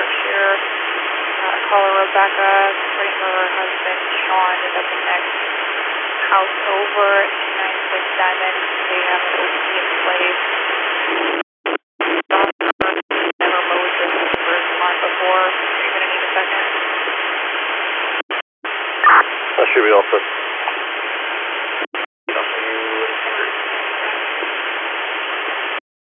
share. Caller Rebecca, putting her husband Sean is at the next house over, 296 Diamond. They have an OT in place. Never mowed this first lawn before. Are you going to need a second? That should be all set.